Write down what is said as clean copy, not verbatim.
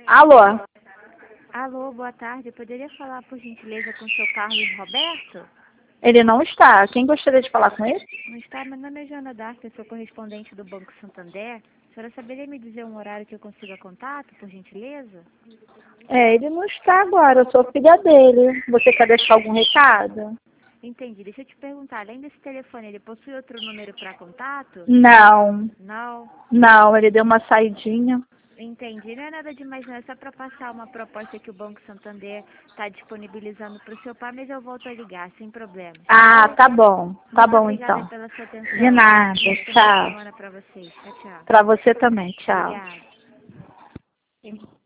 Alô? Alô, boa tarde. Eu poderia falar, por gentileza, com o seu Carlos Roberto? Ele não está. Quem gostaria de falar com ele? Não está. Meu nome é Joana Dark, eu sou correspondente do Banco Santander. A senhora saberia me dizer um horário que eu consiga contato, por gentileza? Ele não está agora. Eu sou filha dele. Você quer deixar algum recado? Entendi. Deixa eu te perguntar, além desse telefone, ele possui outro número para contato? Não. Não. Não, ele deu uma saidinha. Entendi. Não é nada demais, não. É só para passar uma proposta que o Banco Santander está disponibilizando para o seu pai, mas eu volto a ligar, sem problemas. Ah, tá bom. Tá Muito bom, obrigada então. pela sua atenção. De nada. Uma excelente Tchau. semana para vocês. Tchau, tchau. Pra você também. Tchau. Obrigada.